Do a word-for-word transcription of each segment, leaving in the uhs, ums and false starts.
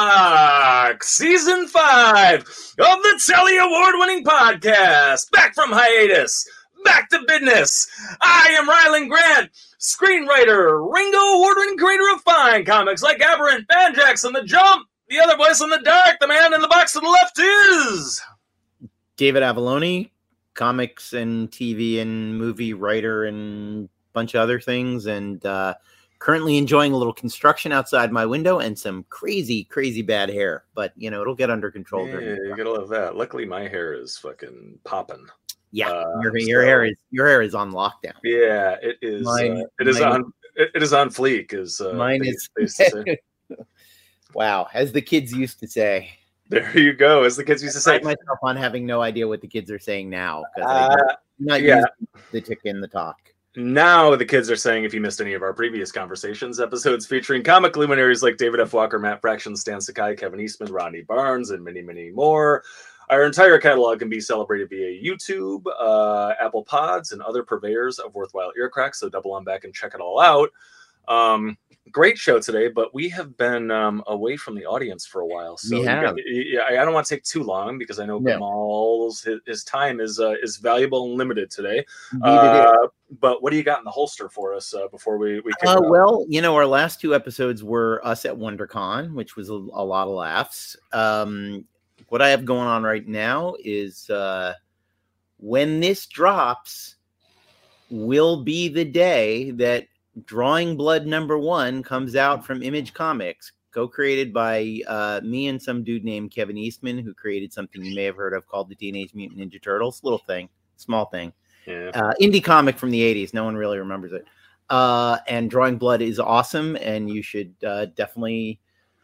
Talk, Season five of the Telly Award-winning podcast. Back from hiatus, back to business. I am Rylan Grant, screenwriter, Ringo Award-winning creator of fine comics like Aberrant, Van Jackson, The Jump, The Other Voice in the Dark. The man in the box to the left is... David Avalone, comics and T V and movie writer and a bunch of other things, and uh, currently enjoying a little construction outside my window and some crazy, crazy bad hair. But, you know, it'll get under control. Yeah, you gotta love that. Luckily, my hair is fucking popping. Yeah, uh, your, your so, hair is your hair is on lockdown. Yeah, it is. Mine, uh, it is mine, on. It, it is on fleek. Is uh, mine they, is. they Wow, as the kids used to say. There you go, as the kids used to say. I pride myself on having no idea what the kids are saying now because uh, I'm not yeah. used to the tick in the talk. Now the kids are saying, if you missed any of our previous conversations, episodes featuring comic luminaries like David F. Walker, Matt Fraction, Stan Sakai, Kevin Eastman, Rodney Barnes, and many, many more. Our entire catalog can be celebrated via YouTube, uh, Apple Pods, and other purveyors of worthwhile ear cracks, so double on back and check it all out. Um, great show today, but we have been um, away from the audience for a while. So we have. Yeah, I don't want to take too long because I know no. Gamal's his, his time is uh, is valuable and limited today. Uh, but what do you got in the holster for us uh, before we we? Uh, well, you know, our last two episodes were us at WonderCon, which was a, a lot of laughs. Um, what I have going on right now is uh, when this drops, will be the day that Drawing Blood number one comes out from Image Comics, co-created by uh, me and some dude named Kevin Eastman, who created something you may have heard of called the Teenage Mutant Ninja Turtles. Little thing, small thing. Yeah. Uh, indie comic from the eighties. No one really remembers it. Uh, and Drawing Blood is awesome, and you should uh, definitely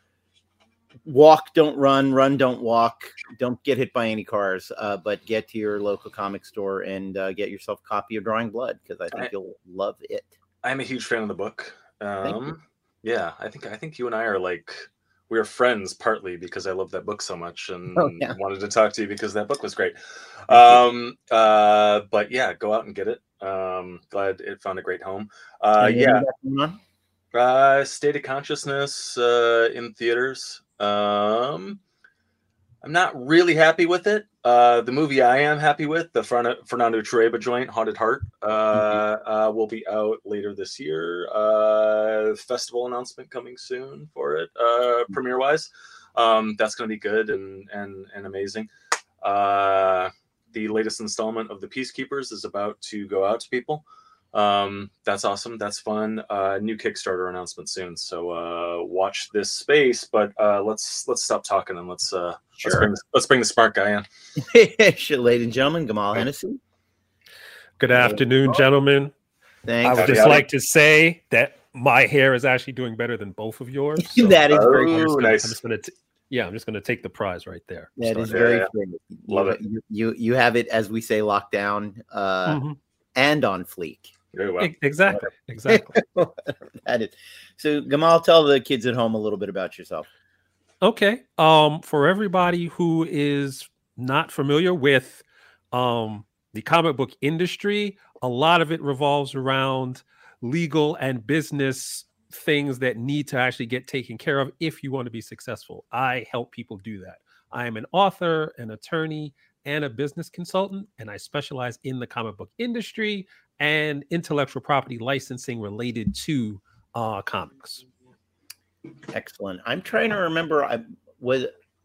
walk, don't run, run, don't walk. Don't get hit by any cars, uh, but get to your local comic store and uh, get yourself a copy of Drawing Blood, because I think I- you'll love it. I'm a huge fan of the book. Um, yeah, I think I think you and I are like we are friends partly because I love that book so much and oh, yeah. wanted to talk to you because that book was great. Um, uh, but yeah, go out and get it. Um, glad it found a great home. Uh, yeah, uh, State of Consciousness uh, in theaters. Um, I'm not really happy with it. Uh, the movie I am happy with, the Fernando Trueba joint, Haunted Heart, uh, mm-hmm. uh, will be out later this year. Uh, festival announcement coming soon for it, uh, mm-hmm. premiere-wise. Um, that's going to be good and and and amazing. Uh, the latest installment of The Peacekeepers is about to go out to people. Um, that's awesome. That's fun. Uh, new Kickstarter announcement soon. So uh, watch this space. But uh, let's let's stop talking and let's uh, sure. let's, bring, let's bring the smart guy in. Sure, ladies and gentlemen, Gamal Hennessy. Good afternoon, gentlemen. Thanks. I would just like to say that my hair is actually doing better than both of yours. So that is very oh, good. nice. I'm just gonna t- yeah, I'm just gonna take the prize right there. That Start is there. very yeah, good. Yeah. Love you, it. You, you you have it, as we say, locked down uh, mm-hmm. and on fleek. Very well. Exactly. Exactly. That is. So, Gamal, tell the kids at home a little bit about yourself. Okay. Um, for everybody who is not familiar with um, the comic book industry, a lot of it revolves around legal and business things that need to actually get taken care of if you want to be successful. I help people do that. I am an author, an attorney, and a business consultant, and I specialize in the comic book industry and intellectual property licensing related to uh, comics. Excellent. I'm trying to remember. I was.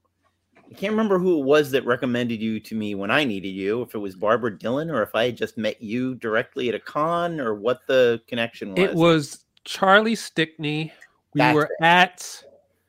I can't remember who it was that recommended you to me when I needed you. If it was Barbara Dillon, or if I had just met you directly at a con, or what the connection was. It was Charlie Stickney. We That's were it. at.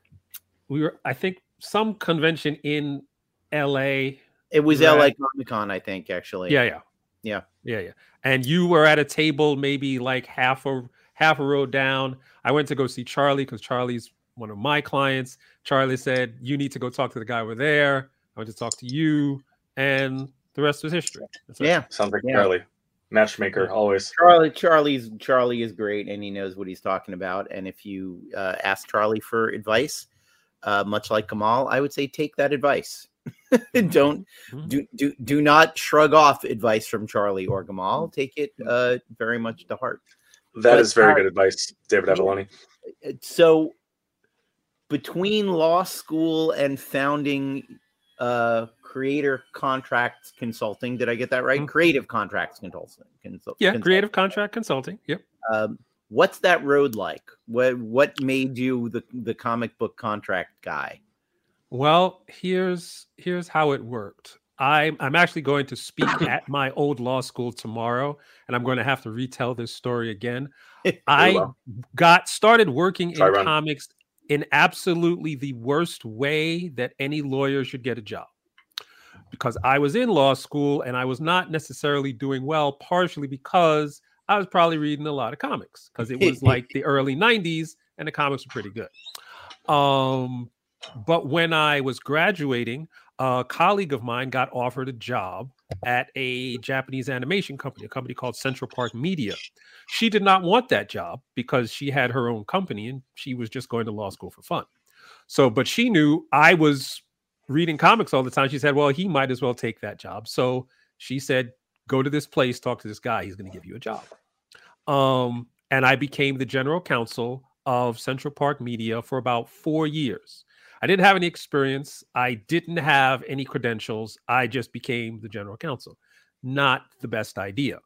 We were, I think, some convention in L A. It was Right. L A Comic Con, I think, actually. Yeah, yeah, yeah, yeah, yeah. And you were at a table, maybe like half a half a row down. I went to go see Charlie because Charlie's one of my clients. Charlie said, "You need to go talk to the guy over there." I went to talk to you, and the rest was history. That's it. yeah. Sounds like Yeah. Charlie, matchmaker, always. Charlie, Charlie's Charlie is great, and he knows what he's talking about. And if you uh, ask Charlie for advice, uh, much like Gamal, I would say take that advice. Don't Mhm. do do do not shrug off advice from Charlie or Gamal. Take it uh, very much to heart. That But, is very uh, good advice, David Avalone. So between law school and founding uh, Creator Contracts Consulting, did I get that right? Mm-hmm. Creative Contracts Consulting. Consult- yeah, consulting. Creative Contract Consulting. Yep. Um, what's that road like? What what made you the the comic book contract guy? Well, here's here's how it worked. I'm I'm actually going to speak at my old law school tomorrow, and I'm going to have to retell this story again. I well. got started working Try in run. comics in absolutely the worst way that any lawyer should get a job, because I was in law school and I was not necessarily doing well, partially because I was probably reading a lot of comics, because it was like the early nineties and the comics were pretty good. Um, but when I was graduating, a colleague of mine got offered a job at a Japanese animation company, a company called Central Park Media. She did not want that job because she had her own company and she was just going to law school for fun. So, but she knew I was reading comics all the time. She said, well, he might as well take that job. So she said, go to this place, talk to this guy. He's going to give you a job. Um, and I became the general counsel of Central Park Media for about four years. I didn't have any experience. I didn't have any credentials. I just became the general counsel. Not the best idea.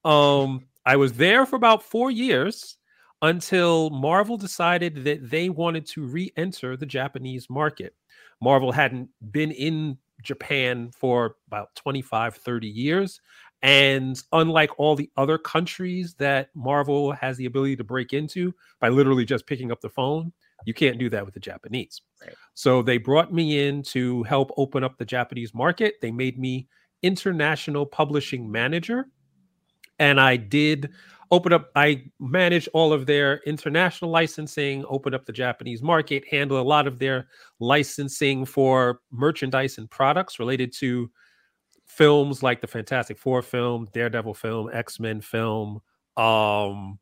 Um, I was there for about four years until Marvel decided that they wanted to re-enter the Japanese market. Marvel hadn't been in Japan for about twenty-five, thirty years. And unlike all the other countries that Marvel has the ability to break into by literally just picking up the phone, you can't do that with the Japanese. Right. So they brought me in to help open up the Japanese market. They made me international publishing manager. And I did open up, I managed all of their international licensing, open up the Japanese market, handle a lot of their licensing for merchandise and products related to films like the Fantastic Four film, Daredevil film, X-Men film, um,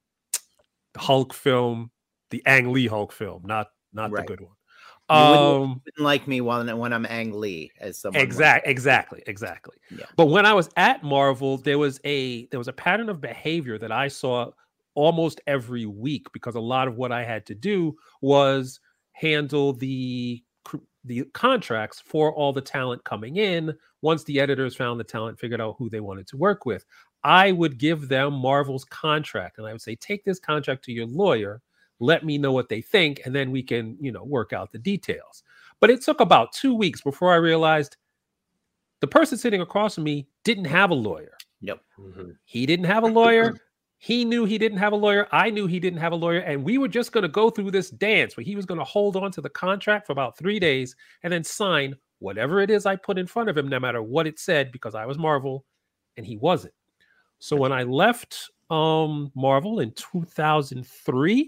Hulk film, the Ang Lee Hulk film, not not right. the good one. You um, wouldn't, wouldn't like me when, when I'm Ang Lee as someone. Exactly, exactly, exactly. Yeah. But when I was at Marvel, there was a there was a pattern of behavior that I saw almost every week, because a lot of what I had to do was handle the the contracts for all the talent coming in. Once the editors found the talent, figured out who they wanted to work with, I would give them Marvel's contract, and I would say, take this contract to your lawyer. Let me know what they think, and then we can, you know, work out the details. But it took about two weeks before I realized the person sitting across from me didn't have a lawyer. Yep. Mm-hmm. He didn't have a lawyer. He knew he didn't have a lawyer. I knew he didn't have a lawyer. And we were just going to go through this dance where he was going to hold on to the contract for about three days and then sign whatever it is I put in front of him, no matter what it said, because I was Marvel and he wasn't. So when I left um, Marvel in two thousand three,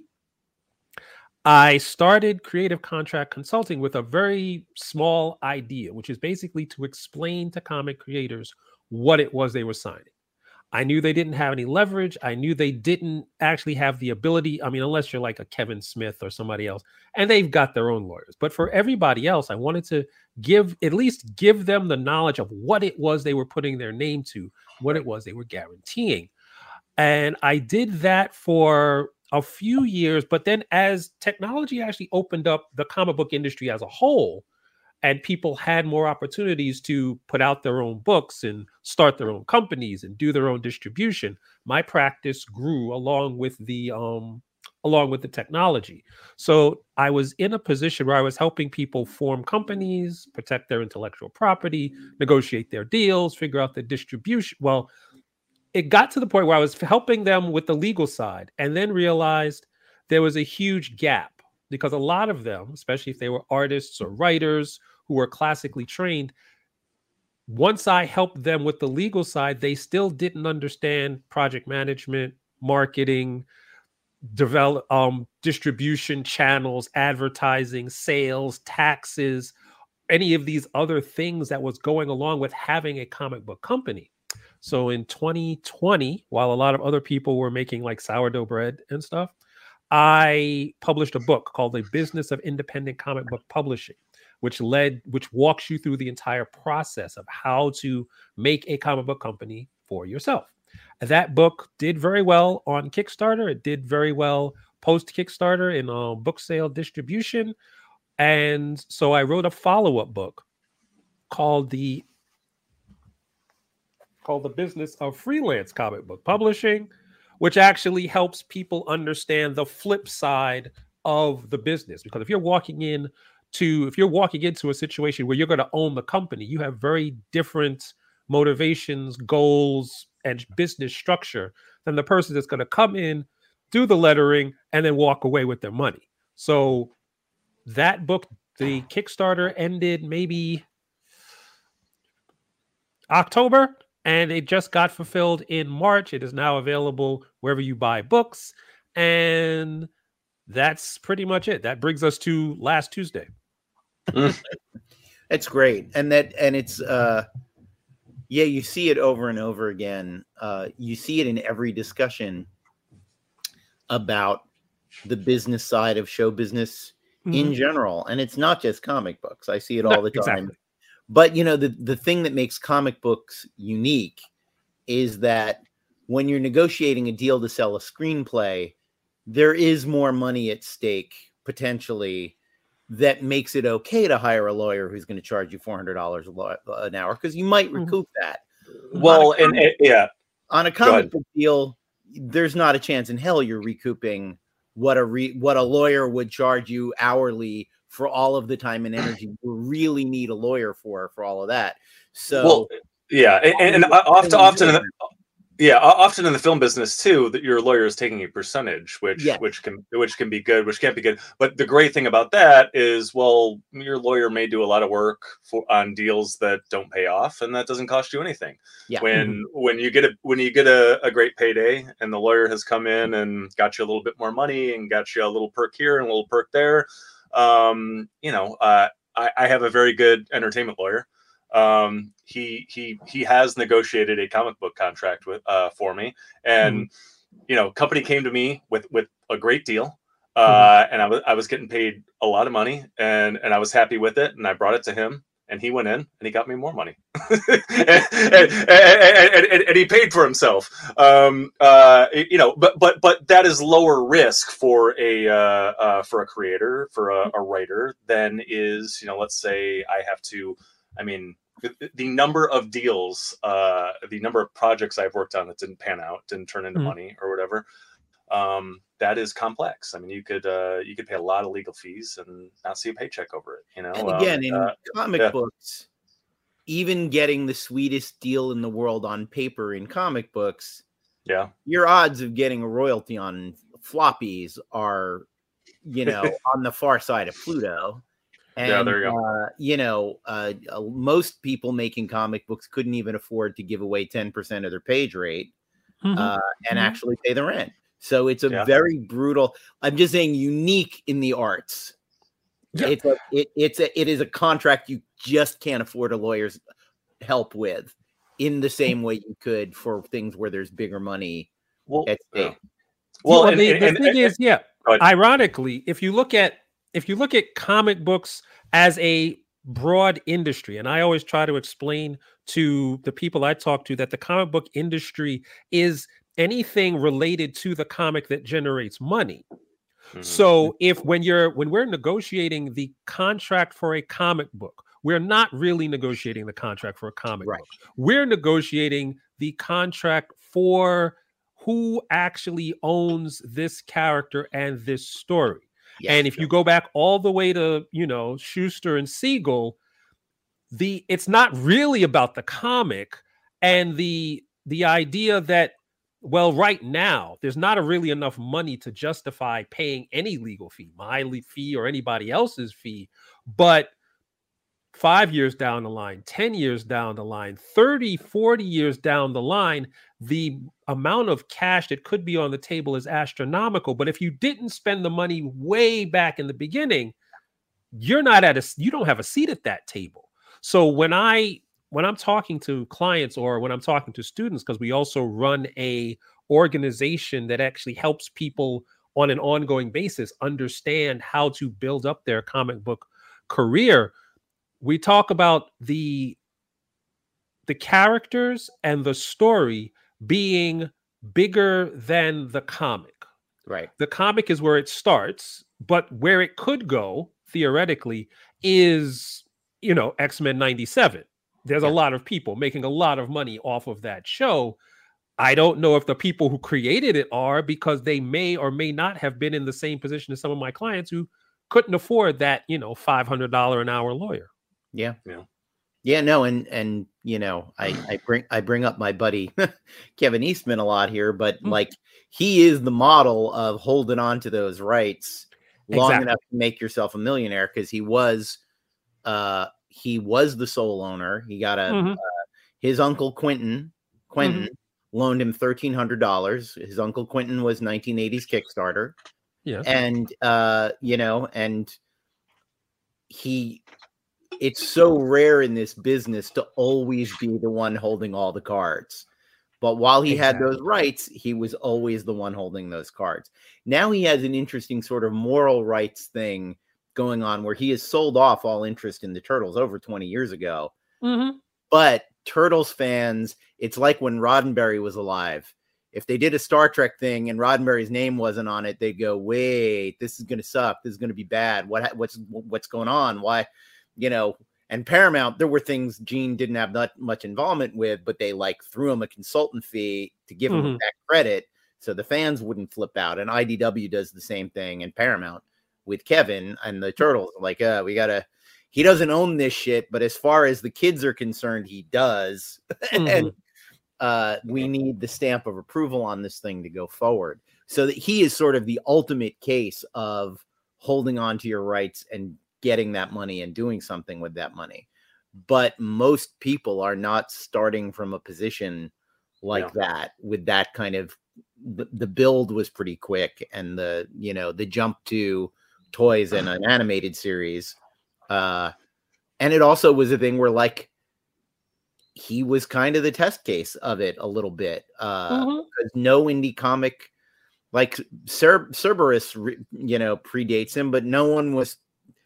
I started Creative Contract Consulting with a very small idea, which is basically to explain to comic creators what it was they were signing. I knew they didn't have any leverage. I knew they didn't actually have the ability. I mean, unless you're like a Kevin Smith or somebody else, and they've got their own lawyers. But for everybody else, I wanted to give, at least give them the knowledge of what it was they were putting their name to, what it was they were guaranteeing. And I did that for a few years, but then as technology actually opened up the comic book industry as a whole, and people had more opportunities to put out their own books and start their own companies and do their own distribution, my practice grew along with the um, along with the technology. So I was in a position where I was helping people form companies, protect their intellectual property, negotiate their deals, figure out the distribution. Well, it got to the point where I was helping them with the legal side, and then realized there was a huge gap, because a lot of them, especially if they were artists or writers who were classically trained, once I helped them with the legal side, they still didn't understand project management, marketing, develop, um, distribution channels, advertising, sales, taxes, any of these other things that was going along with having a comic book company. So in twenty twenty, while a lot of other people were making like sourdough bread and stuff, I published a book called The Business of Independent Comic Book Publishing, which led, which walks you through the entire process of how to make a comic book company for yourself. And that book did very well on Kickstarter. It did very well post Kickstarter in uh, book sale distribution. And so I wrote a follow-up book called the called The Business of Freelance Comic Book Publishing, which actually helps people understand the flip side of the business. Because if you're walking in to, if you're walking into a situation where you're going to own the company, you have very different motivations, goals, and business structure than the person that's going to come in, do the lettering, and then walk away with their money. So that book, the Kickstarter ended maybe October, and it just got fulfilled in March. It is now available wherever you buy books. And that's pretty much it. That brings us to last Tuesday. It's great. And that, and it's, uh, yeah, you see it over and over again. Uh, you see it in every discussion about the business side of show business mm-hmm. in general. And it's not just comic books. I see it all no, the time. Exactly. But, you know, the, the thing that makes comic books unique is that when you're negotiating a deal to sell a screenplay, there is more money at stake, potentially, that makes it okay to hire a lawyer who's going to charge you four hundred dollars an hour, because you might recoup that. Well, and comic, yeah. On a comic book deal, there's not a chance in hell you're recouping what a re, what a lawyer would charge you hourly for all of the time and energy you really need a lawyer for, for all of that. So, well, yeah. And, and often, often, in the, yeah, often in the film business too, that your lawyer is taking a percentage, which, yes. which can, which can be good, which can't be good. But the great thing about that is, well, your lawyer may do a lot of work for, on deals that don't pay off, and that doesn't cost you anything. Yeah. When, mm-hmm. when you get a, when you get a, a great payday and the lawyer has come in and got you a little bit more money and got you a little perk here and a little perk there. Um, you know, uh, I, I have a very good entertainment lawyer. Um, he, he, he has negotiated a comic book contract with, uh, for me. And, mm-hmm. you know, company came to me with, with a great deal. Uh, mm-hmm. and I was, I was getting paid a lot of money, and, and I was happy with it. And I brought it to him, and he went in and he got me more money. and, and, and, and, and he paid for himself. Um, uh, you know, but, but, but that is lower risk for a, uh, uh, for a creator, for a, a writer than is, you know, let's say I have to, I mean, the, the number of deals, uh, the number of projects I've worked on that didn't pan out, didn't turn into mm-hmm. money or whatever. Um, that is complex. I mean, you could, uh, you could pay a lot of legal fees and not see a paycheck over it, you know? And again, um, in uh, comic yeah. books, even getting the sweetest deal in the world on paper in comic books, yeah, your odds of getting a royalty on floppies are, you know, on the far side of Pluto. And, yeah, there you go. Uh, you know, uh, most people making comic books couldn't even afford to give away ten percent of their page rate mm-hmm. uh, and mm-hmm. actually pay the rent. So it's a yeah. very brutal, I'm just saying, unique in the arts. Yeah. It's a, it, it's a, it is a contract you just can't afford a lawyer's help with in the same way you could for things where there's bigger money well, at stake. Yeah. Well, well and, the, and, the and, thing and, is, yeah, ironically, if you look at if you look at comic books as a broad industry, and I always try to explain to the people I talk to that the comic book industry is anything related to the comic that generates money. Mm-hmm. So if when you're when we're negotiating the contract for a comic book, we're not really negotiating the contract for a comic right. book. We're negotiating the contract for who actually owns this character and this story. Yes, and if sure. you go back all the way to, you know, Schuster and Siegel, the it's not really about the comic and the the idea that, well, right now, there's not a really enough money to justify paying any legal fee, my fee or anybody else's fee. But five years down the line, ten years down the line, thirty, forty years down the line, the amount of cash that could be on the table is astronomical. But if you didn't spend the money way back in the beginning, you're not at a, you don't have a seat at that table. So when I, when I'm talking to clients or when I'm talking to students, because we also run a organization that actually helps people on an ongoing basis understand how to build up their comic book career, we talk about the the characters and the story being bigger than the comic. Right. The comic is where it starts, but where it could go theoretically, is, you know, X-Men ninety-seven. There's yeah. a lot of people making a lot of money off of that show. I don't know if the people who created it are, because they may or may not have been in the same position as some of my clients who couldn't afford that, you know, five hundred dollars an hour lawyer. Yeah. Yeah. Yeah, no, and and you know, I I bring I bring up my buddy Kevin Eastman a lot here, but mm-hmm. like he is the model of holding on to those rights long exactly. enough to make yourself a millionaire, because he was uh he was the sole owner. He got a mm-hmm. uh, his uncle Quentin Quentin mm-hmm. loaned him thirteen hundred dollars. His uncle Quentin was nineteen eighties Kickstarter. Yeah. And uh, you know, and he it's so rare in this business to always be the one holding all the cards. But while he exactly. had those rights, he was always the one holding those cards. Now he has an interesting sort of moral rights thing going on where he has sold off all interest in the Turtles over twenty years ago. Mm-hmm. But Turtles fans, it's like when Roddenberry was alive. If they did a Star Trek thing and Roddenberry's name wasn't on it, they'd go, wait, this is going to suck. This is going to be bad. What, what's, what's going on? Why, you know, and Paramount, there were things Gene didn't have that much involvement with, but they like threw him a consultant fee to give him mm-hmm. that credit so the fans wouldn't flip out. And I D W does the same thing, and Paramount with Kevin and the Turtles. Like, uh, we got to, he doesn't own this shit, but as far as the kids are concerned, he does. Mm-hmm. and uh, we need the stamp of approval on this thing to go forward. So that he is sort of the ultimate case of holding on to your rights and getting that money and doing something with that money. But most people are not starting from a position like yeah. that with that kind of, the, the build was pretty quick, and the, you know, the jump to toys and an animated series. Uh, and it also was a thing where like, he was kind of the test case of it a little bit. Uh, mm-hmm. because no indie comic, like Cer- Cerberus, re- you know, predates him, but no one was,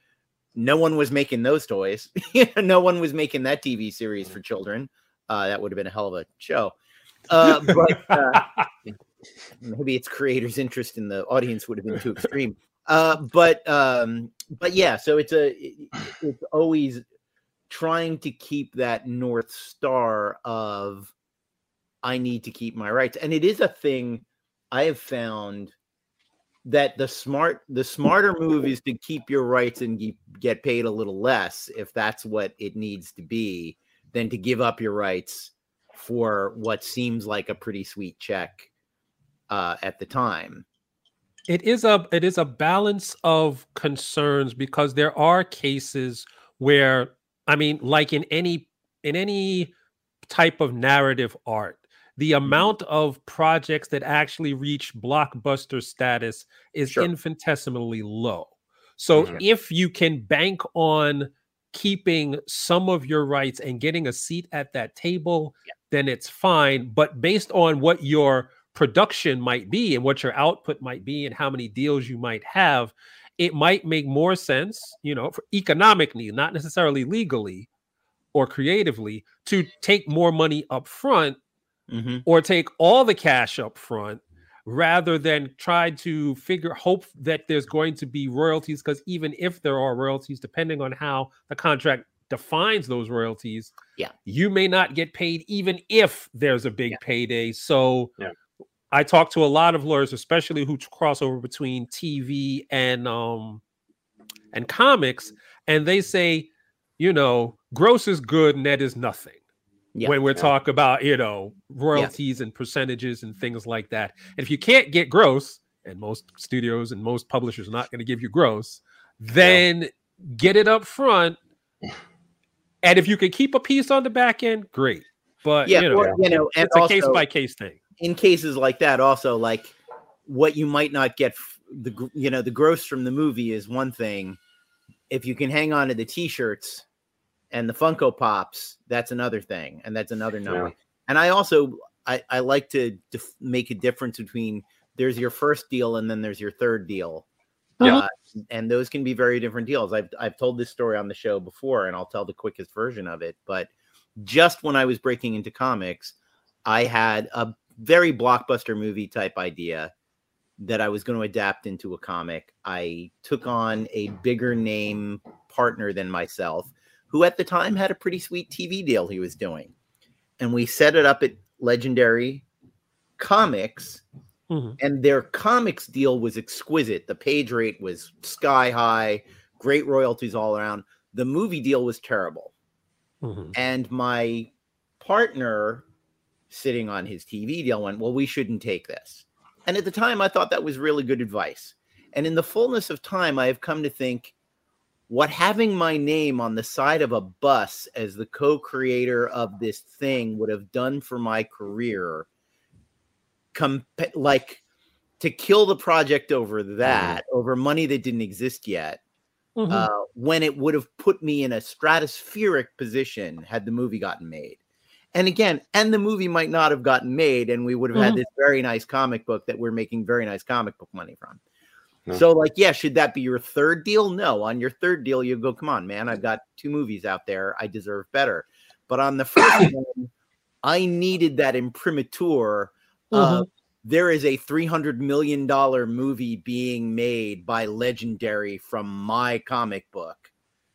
no one was making those toys. No one was making that T V series for children. Uh, that would have been a hell of a show. Uh, but uh, maybe its creators' interest in the audience would have been too extreme. Uh, but um, but yeah, so it's a it, it's always trying to keep that North Star of I need to keep my rights. And it is a thing I have found that the smart, the smarter move is to keep your rights and get paid a little less if that's what it needs to be, than to give up your rights for what seems like a pretty sweet check uh, at the time. It is a, it is a balance of concerns, because there are cases where, I mean, like in any in any type of narrative art, the amount of projects that actually reach blockbuster status is sure. infinitesimally low. So mm-hmm. if you can bank on keeping some of your rights and getting a seat at that table, yeah. then it's fine. But based on what your production might be and what your output might be and how many deals you might have, it might make more sense, you know, for economically, not necessarily legally or creatively, to take more money up front mm-hmm. or take all the cash up front, rather than try to figure, hope that there's going to be royalties. Because even if there are royalties, depending on how the contract defines those royalties, yeah, you may not get paid even if there's a big yeah. payday. So yeah. I talk to a lot of lawyers, especially who cross over between T V and um and comics, and they say, you know, gross is good, net is nothing. Yeah, when we're yeah. talking about, you know, royalties yeah. and percentages and things like that. And if you can't get gross, and most studios and most publishers are not going to give you gross, then yeah. get it up front. And if you can keep a piece on the back end, great. But yeah, you know, or, you know and it's also, a case by case thing. In cases like that, also, like what you might not get, the you know, the gross from the movie is one thing. If you can hang on to the T-shirts and the Funko Pops, that's another thing, and that's another number. Yeah. And I also I, I like to def- make a difference between there's your first deal and then there's your third deal. Yeah, uh, and those can be very different deals. I've I've told this story on the show before, and I'll tell the quickest version of it. But just when I was breaking into comics, I had a very blockbuster movie type idea that I was going to adapt into a comic, I took on a bigger name partner than myself, who at the time had a pretty sweet T V deal he was doing. And we set it up at Legendary Comics, mm-hmm. and their comics deal was exquisite. The page rate was sky high, great royalties all around. The movie deal was terrible. Mm-hmm. And my partner, sitting on his T V deal, went, well, we shouldn't take this. And at the time, I thought that was really good advice. And in the fullness of time, I have come to think what having my name on the side of a bus as the co-creator of this thing would have done for my career, comp- like to kill the project over that, mm-hmm. over money that didn't exist yet, mm-hmm. uh, when it would have put me in a stratospheric position had the movie gotten made. And again, and the movie might not have gotten made, and we would have mm-hmm. had this very nice comic book that we're making very nice comic book money from. No. So, like, yeah, should that be your third deal? No. On your third deal, you go, come on, man, I've got two movies out there. I deserve better. But on the first one, I needed that imprimatur. Mm-hmm. Uh, there is a three hundred million dollars movie being made by Legendary from my comic book.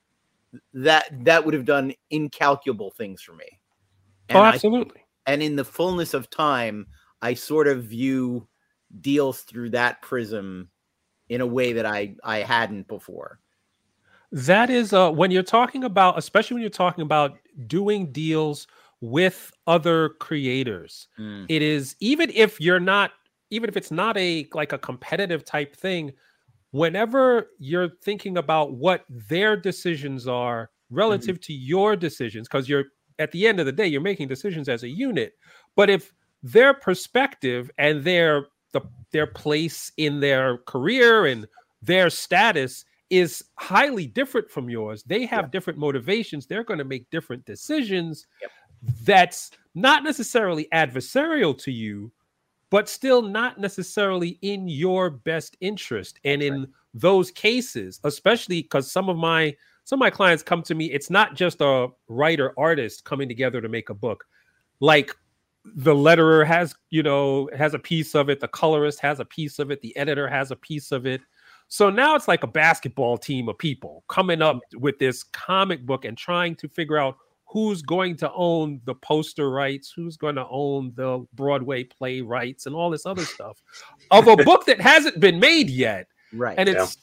That, that would have done incalculable things for me. And oh, absolutely. I, and in the fullness of time, I sort of view deals through that prism in a way that I, I hadn't before. That is uh, when you're talking about, especially when you're talking about doing deals with other creators, mm. it is, even if you're not, even if it's not a, like a competitive type thing, whenever you're thinking about what their decisions are relative mm-hmm. to your decisions, because you're, at the end of the day, you're making decisions as a unit. But if their perspective and their the, their place in their career and their status is highly different from yours, they have yep. different motivations. They're going to make different decisions. Yep. That's not necessarily adversarial to you, but still not necessarily in your best interest. And in right. those cases, especially because some of my Some of my clients come to me, it's not just a writer artist coming together to make a book. Like the letterer has, you know, has a piece of it. The colorist has a piece of it. The editor has a piece of it. So now it's like a basketball team of people coming up with this comic book and trying to figure out who's going to own the poster rights, who's going to own the Broadway play rights and all this other stuff of a book that hasn't been made yet. Right. And it's, yeah.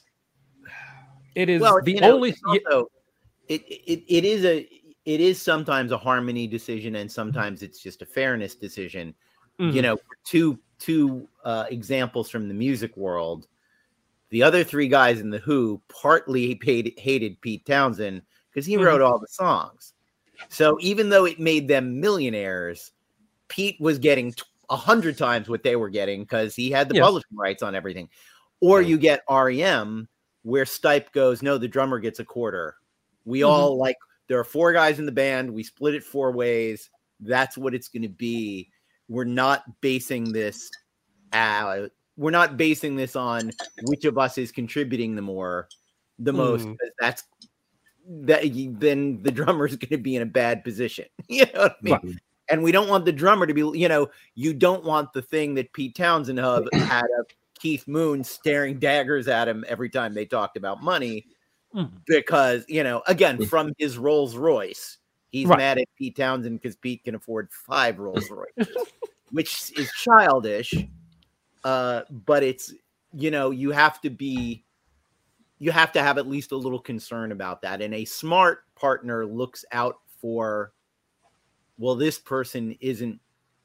It is well, the you know, only. Also, it, it it is a it is sometimes a harmony decision, and sometimes it's just a fairness decision. Mm-hmm. You know, two two uh, examples from the music world. The other three guys in the Who partly paid, hated Pete Townsend because he mm-hmm. wrote all the songs. So even though it made them millionaires, Pete was getting a hundred times what they were getting because he had the yes. publishing rights on everything. Or you get R E M, where Stipe goes, no, the drummer gets a quarter. We mm-hmm. all like, there are four guys in the band. We split it four ways. That's what it's going to be. We're not basing this, uh, we're not basing this on which of us is contributing the more, the mm. most. That's that. Then the drummer's going to be in a bad position. You know what I mean? Right. And we don't want the drummer to be, you know, you don't want the thing that Pete Townsend had a Keith Moon staring daggers at him every time they talked about money mm-hmm. because, you know, again, from his Rolls Royce, he's right. mad at Pete Townsend because Pete can afford five Rolls Royces, which is childish. Uh, but it's, you know, you have to be, you have to have at least a little concern about that. And a smart partner looks out for, well, this person isn't,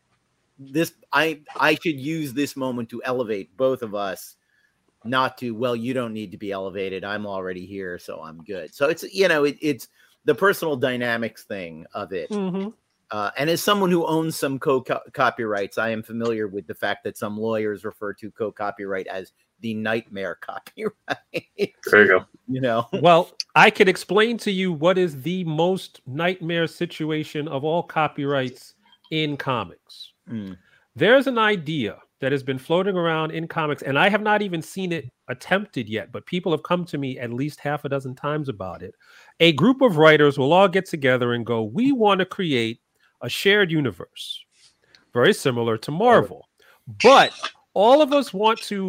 This I I should use this moment to elevate both of us, not to, well, you don't need to be elevated. I'm already here, so I'm good. So it's, you know, it, it's the personal dynamics thing of it. Mm-hmm. Uh, and as someone who owns some co-copyrights, I am familiar with the fact that some lawyers refer to co-copyright as the nightmare copyright. There you go. You know, well, I can explain to you what is the most nightmare situation of all copyrights in comics. Mm. There's an idea that has been floating around in comics, and I have not even seen it attempted yet, but people have come to me at least half a dozen times about it. A group of writers will all get together and go, we want to create a shared universe, very similar to Marvel, but all of us want to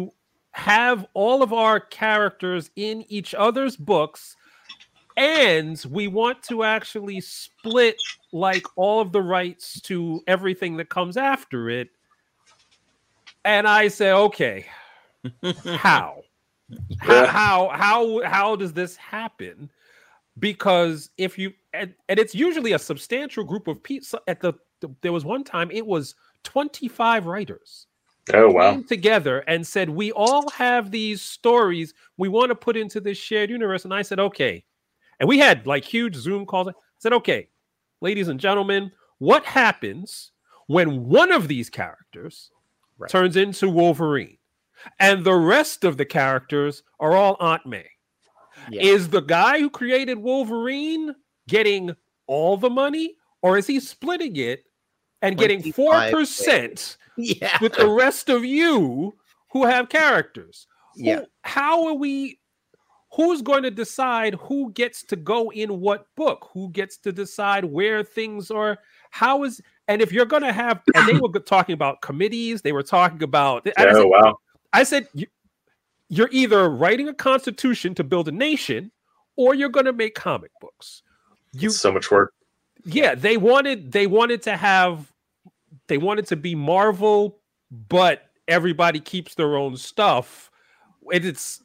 have all of our characters in each other's books, and we want to actually split like all of the rights to everything that comes after it. And I say, okay, how? how how how how does this happen? Because if you and, and it's usually a substantial group of people. At the there was one time it was twenty-five writers. Oh wow! Came together and said, we all have these stories we want to put into this shared universe. And I said, okay. And we had like huge Zoom calls. I said, okay, ladies and gentlemen, what happens when one of these characters right. turns into Wolverine and the rest of the characters are all Aunt May? Yeah. Is the guy who created Wolverine getting all the money, or is he splitting it and getting four percent yeah. with the rest of you who have characters? Yeah. Who, how are we? Who's going to decide who gets to go in what book? Who gets to decide where things are? How is, and if you're going to have, and they were talking about committees, they were talking about, I oh, said, wow. I said, you're either writing a constitution to build a nation, or you're going to make comic books. You, it's so much work. Yeah, they wanted, they wanted to have, they wanted to be Marvel, but everybody keeps their own stuff. It, it's,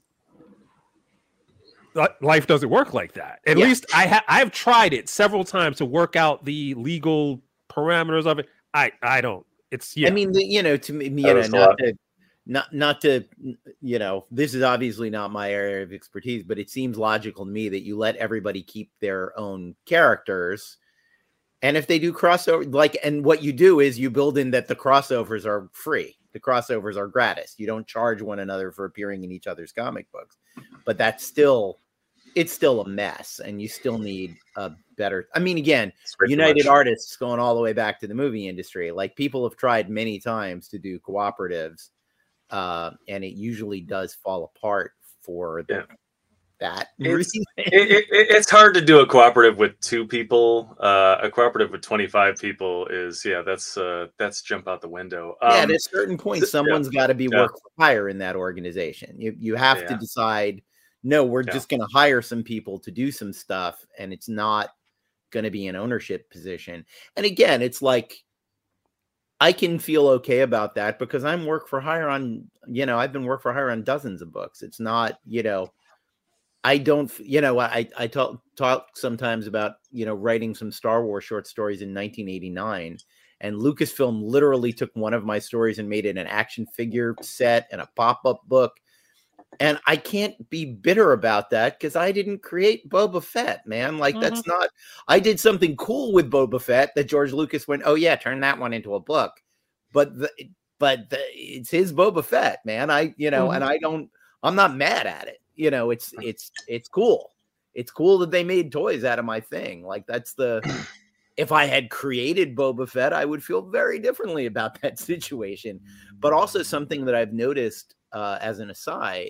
life doesn't work like that. At yeah. least I have I've tried it several times to work out the legal parameters of it. I I don't. It's yeah. I mean, the, you know, to me, you know, not to, not not to, you know, this is obviously not my area of expertise, but it seems logical to me that you let everybody keep their own characters, and if they do crossover, like, and what you do is you build in that the crossovers are free. The crossovers are gratis. You don't charge one another for appearing in each other's comic books, but that's still. It's still a mess, and you still need a better. I mean, again, United Artists going all the way back to the movie industry. Like, people have tried many times to do cooperatives, uh, and it usually does fall apart for the, yeah. that it's, reason. it, it, it's hard to do a cooperative with two people. Uh, a cooperative with twenty-five people is yeah, that's uh, that's jump out the window. Um, yeah, at a certain point, someone's yeah, got to be yeah. work for hire in that organization. You you have yeah. to decide. No, we're yeah. just going to hire some people to do some stuff, and it's not going to be an ownership position. And again, it's like, I can feel okay about that because I'm work for hire on, you know, I've been work for hire on dozens of books. It's not, you know, I don't, you know, I, I talk, talk sometimes about, you know, writing some Star Wars short stories in nineteen eighty-nine, and Lucasfilm literally took one of my stories and made it an action figure set and a pop-up book. And I can't be bitter about that because I didn't create Boba Fett, man. Like, mm-hmm. that's not, I did something cool with Boba Fett that George Lucas went, oh yeah, turn that one into a book. But, the, but the, it's his Boba Fett, man. I, you know, mm-hmm. and I don't, I'm not mad at it. You know, it's, it's, it's cool. It's cool that they made toys out of my thing. Like, that's the, if I had created Boba Fett, I would feel very differently about that situation. But also something that I've noticed uh, as an aside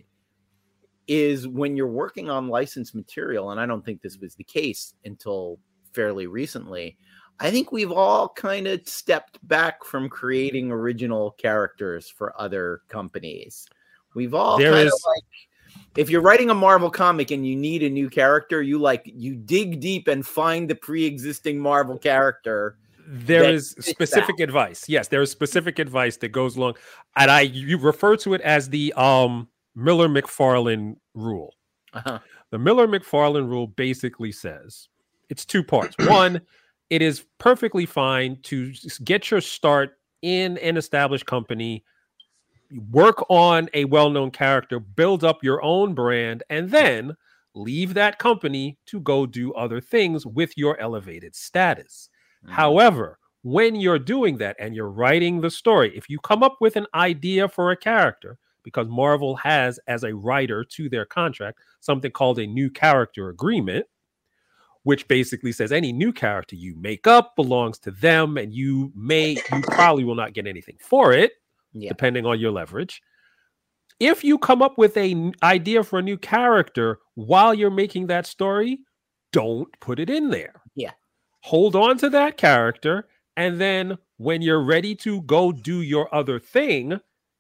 is when you're working on licensed material, and I don't think this was the case until fairly recently, I think we've all kind of stepped back from creating original characters for other companies. We've all there kind is... of like, if you're writing a Marvel comic and you need a new character, you like, you dig deep and find the pre-existing Marvel character. There is specific out. advice. Yes, there is specific advice that goes along. And I, you refer to it as the, um, Miller-McFarlane rule. Uh-huh. The Miller-McFarlane rule basically says it's two parts. One, it is perfectly fine to get your start in an established company, work on a well-known character, build up your own brand, and then leave that company to go do other things with your elevated status. Mm-hmm. However, when you're doing that and you're writing the story, if you come up with an idea for a character, because Marvel has, as a writer to their contract, something called a new character agreement, which basically says any new character you make up belongs to them, and you may, you probably will not get anything for it, yeah. depending on your leverage. If you come up with an idea for a new character while you're making that story, don't put it in there. Yeah. Hold on to that character, and then when you're ready to go do your other thing,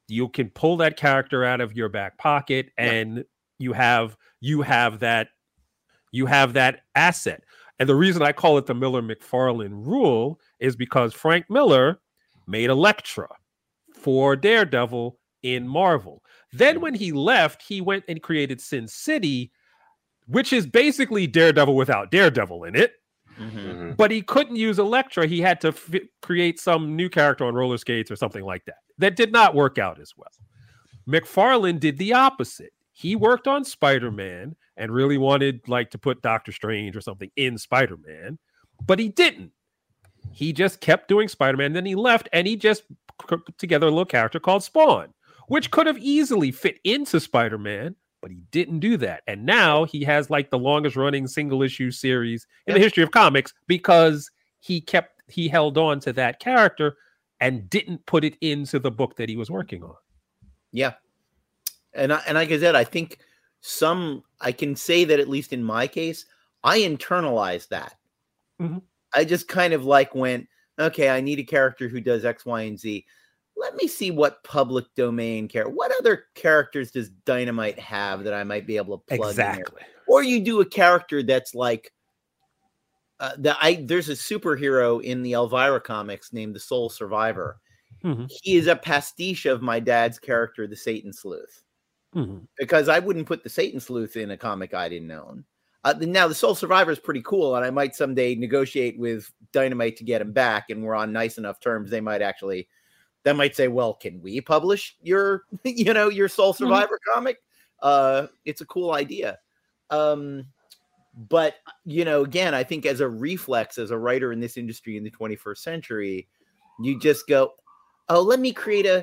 you can pull that character out of your back pocket, and yeah. you have you have that you have that asset. And the reason I call it the Miller-McFarlane rule is because Frank Miller made Elektra for Daredevil in Marvel. Then when he left, he went and created Sin City, which is basically Daredevil without Daredevil in it. Mm-hmm. But he couldn't use Elektra. He had to f- create some new character on roller skates or something like that. That did not work out as well. McFarlane did the opposite. He worked on Spider-Man and really wanted like to put Doctor Strange or something in Spider-Man, but he didn't. He just kept doing Spider-Man. Then he left and he just put together a little character called Spawn, which could have easily fit into Spider-Man, but he didn't do that. And now he has like the longest running single issue series in the history of comics because he kept, he held on to that character and didn't put it into the book that he was working on. Yeah. And, I, and like I said, I think some, I can say that at least in my case, I internalized that. Mm-hmm. I just kind of like went, okay, I need a character who does X, Y, and Z. Let me see what public domain character, what other characters does Dynamite have that I might be able to plug exactly. in there? Or you do a character that's like, uh, the, I, there's a superhero in the Elvira comics named the Soul Survivor. Mm-hmm. He is a pastiche of my dad's character, the Satan Sleuth. Mm-hmm. Because I wouldn't put the Satan Sleuth in a comic I didn't own. Uh, now, the Soul Survivor is pretty cool, and I might someday negotiate with Dynamite to get him back, and we're on nice enough terms. They might actually, they might say, well, can we publish your, you know, your Soul Survivor mm-hmm. comic? Uh, it's a cool idea. Um, but, you know, again, I think as a reflex, as a writer in this industry in the twenty-first century, you just go, oh, let me create a,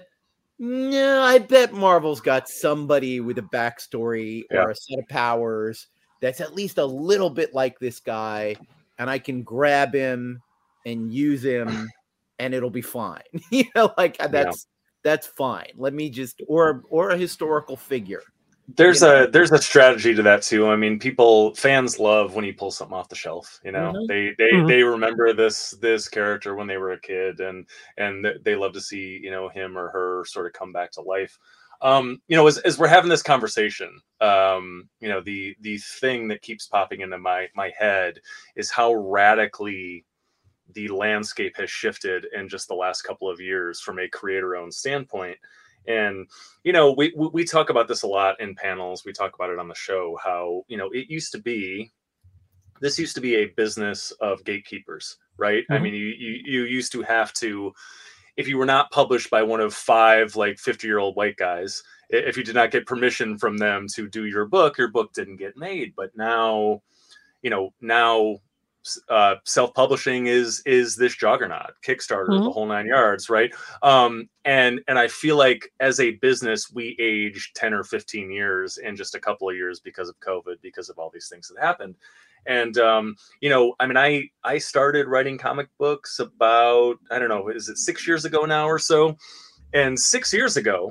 no, I bet Marvel's got somebody with a backstory yeah. or a set of powers that's at least a little bit like this guy, and I can grab him and use him and it'll be fine. You know, like that's yeah. that's fine. Let me just or or a historical figure. There's you know? a there's a strategy to that too. I mean, people fans love when you pull something off the shelf. You know, mm-hmm. they they mm-hmm. they remember this this character when they were a kid, and and they love to see, you know, him or her sort of come back to life. Um, you know, as as we're having this conversation, um, you know, the the thing that keeps popping into my my head is how radically the landscape has shifted in just the last couple of years from a creator-owned standpoint. And, you know, we, we talk about this a lot in panels. We talk about it on the show, how, you know, it used to be, this used to be a business of gatekeepers, right? Mm-hmm. I mean, you, you, you used to have to, if you were not published by one of five, like fifty year old white guys, if you did not get permission from them to do your book, your book didn't get made. But now, you know, now, Uh, self-publishing is is this juggernaut, Kickstarter, mm-hmm. the whole nine yards, right? Um, and and I feel like as a business, we aged ten or fifteen years in just a couple of years because of COVID, because of all these things that happened. And um, you know, I mean, I I started writing comic books about, I don't know, is it six years ago now or so? And six years ago,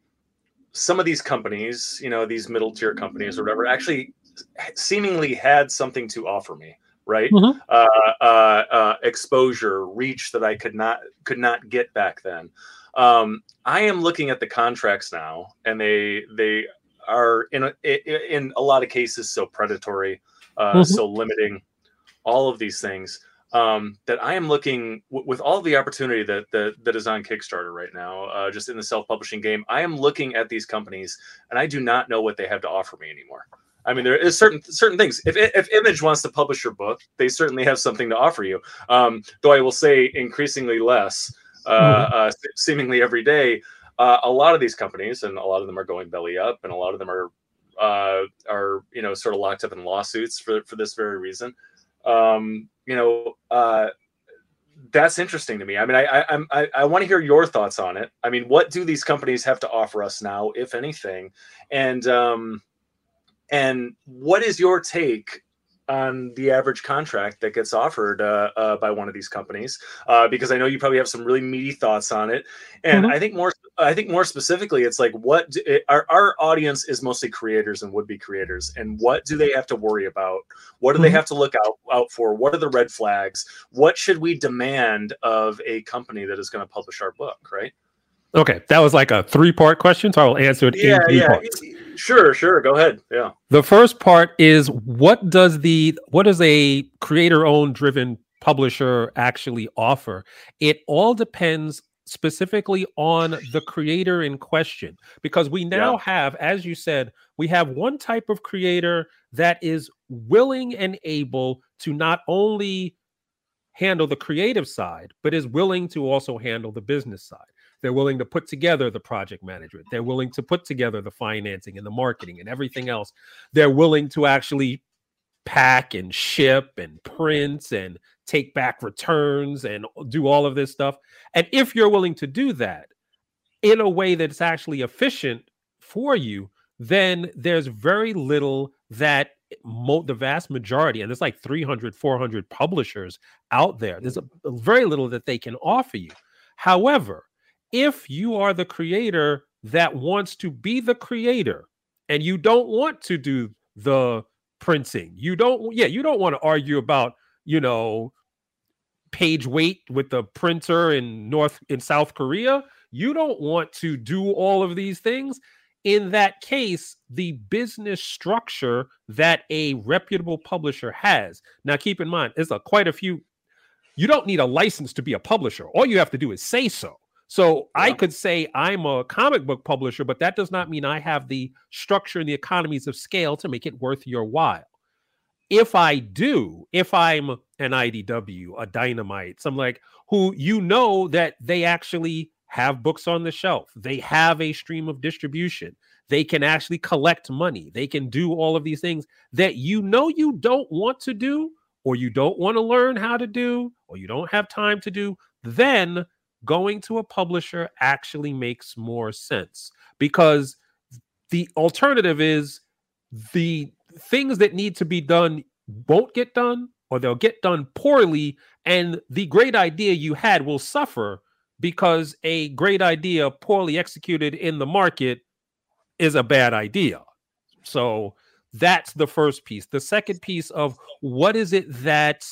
some of these companies, you know, these middle tier companies or whatever, actually seemingly had something to offer me. Right. Mm-hmm. Uh, uh, uh, exposure, reach that I could not could not get back then. Um, I am looking at the contracts now, and they they are in a, in a lot of cases so predatory, uh, mm-hmm. so limiting, all of these things. Um, that I am looking w- with all the opportunity that, that that is on Kickstarter right now, uh, just in the self-publishing game. I am looking at these companies, and I do not know what they have to offer me anymore. I mean, there is certain certain things. If if Image wants to publish your book, they certainly have something to offer you. Um, though I will say, increasingly less, uh, mm-hmm. uh, seemingly every day. Uh, a lot of these companies, and a lot of them are going belly up, and a lot of them are uh, are you know sort of locked up in lawsuits for for this very reason. Um, you know, uh, that's interesting to me. I mean, I I I, I want to hear your thoughts on it. I mean, what do these companies have to offer us now, if anything? And um, And what is your take on the average contract that gets offered uh, uh, by one of these companies? Uh, because I know you probably have some really meaty thoughts on it. And mm-hmm. I think more, I think more specifically, it's like, what do, it, our, our audience is mostly creators and would-be creators. And what do they have to worry about? What do mm-hmm. they have to look out, out for? What are the red flags? What should we demand of a company that is going to publish our book, right? Okay, that was like a three-part question, so I will answer it yeah, in three yeah. parts. Sure, sure. Go ahead. Yeah. The first part is what does the what does a creator-owned driven publisher actually offer? It all depends specifically on the creator in question, because we now yeah. have, as you said, we have one type of creator that is willing and able to not only handle the creative side, but is willing to also handle the business side. They're willing to put together the project management. They're willing to put together the financing and the marketing and everything else. They're willing to actually pack and ship and print and take back returns and do all of this stuff. And if you're willing to do that in a way that's actually efficient for you, then there's very little that mo- the vast majority, and there's like three hundred, four hundred publishers out there, there's a, a very little that they can offer you. However, if you are the creator that wants to be the creator and you don't want to do the printing, you don't, yeah, you don't want to argue about, you know, page weight with the printer in North, in South Korea, you don't want to do all of these things. In that case, the business structure that a reputable publisher has, now keep in mind, there's a, quite a few, you don't need a license to be a publisher. All you have to do is say so. So yeah. I could say I'm a comic book publisher, but that does not mean I have the structure and the economies of scale to make it worth your while. If I do, if I'm an I D W, a Dynamite, some like who you know that they actually have books on the shelf, they have a stream of distribution, they can actually collect money, they can do all of these things that you know you don't want to do, or you don't want to learn how to do, or you don't have time to do, then going to a publisher actually makes more sense, because the alternative is the things that need to be done won't get done, or they'll get done poorly, and the great idea you had will suffer because a great idea poorly executed in the market is a bad idea. So that's the first piece. The second piece of what is it that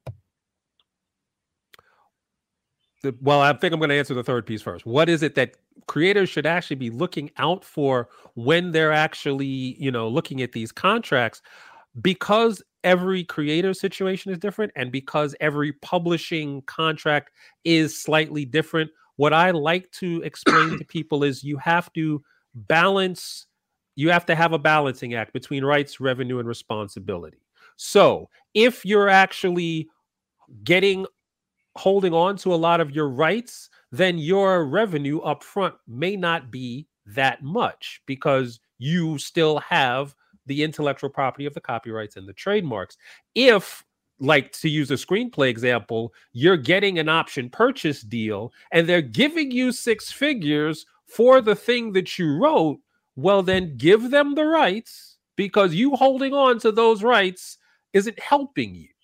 Well, I think I'm going to answer the third piece first. What is it that creators should actually be looking out for when they're actually, you know, looking at these contracts? Because every creator situation is different, and because every publishing contract is slightly different, what I like to explain to people is you have to balance, you have to have a balancing act between rights, revenue, and responsibility. So if you're actually getting holding on to a lot of your rights, then your revenue up front may not be that much, because you still have the intellectual property of the copyrights and the trademarks. If, like, to use a screenplay example, you're getting an option purchase deal and they're giving you six figures for the thing that you wrote, well, then give them the rights, because you holding on to those rights isn't helping you.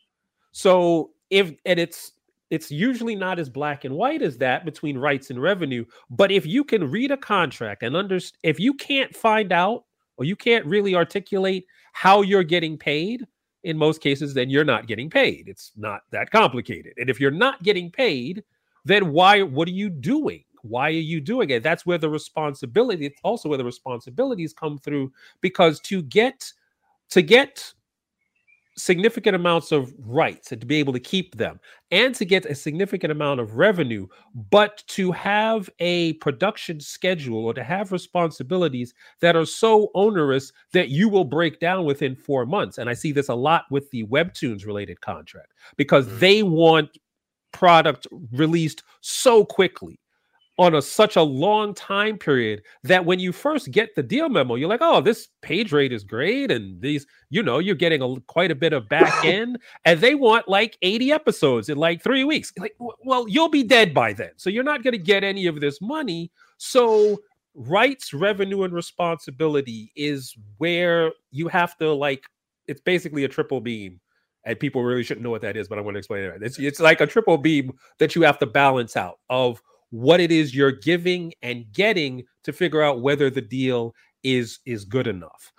So if, and it's, It's usually not as black and white as that between rights and revenue. But if you can read a contract and understand, if you can't find out, or you can't really articulate how you're getting paid, in most cases, then you're not getting paid. It's not that complicated. And if you're not getting paid, then why, what are you doing? Why are you doing it? That's where the responsibility, it's also where the responsibilities come through, because to get, to get significant amounts of rights and to be able to keep them and to get a significant amount of revenue, but to have a production schedule or to have responsibilities that are so onerous that you will break down within four months. And I see this a lot with the Webtoons related contract, because mm-hmm. they want product released so quickly on a such a long time period that when you first get the deal memo, you're like, oh, this page rate is great. And these, you know, you're getting a, quite a bit of back end, and they want like eighty episodes in like three weeks. Like, well, you'll be dead by then. So you're not going to get any of this money. So rights, revenue, and responsibility is where you have to, like, it's basically a triple beam. And people really shouldn't know what that is, but I want to explain it. It's, it's like a triple beam that you have to balance out of what it is you're giving and getting to figure out whether the deal is is good enough.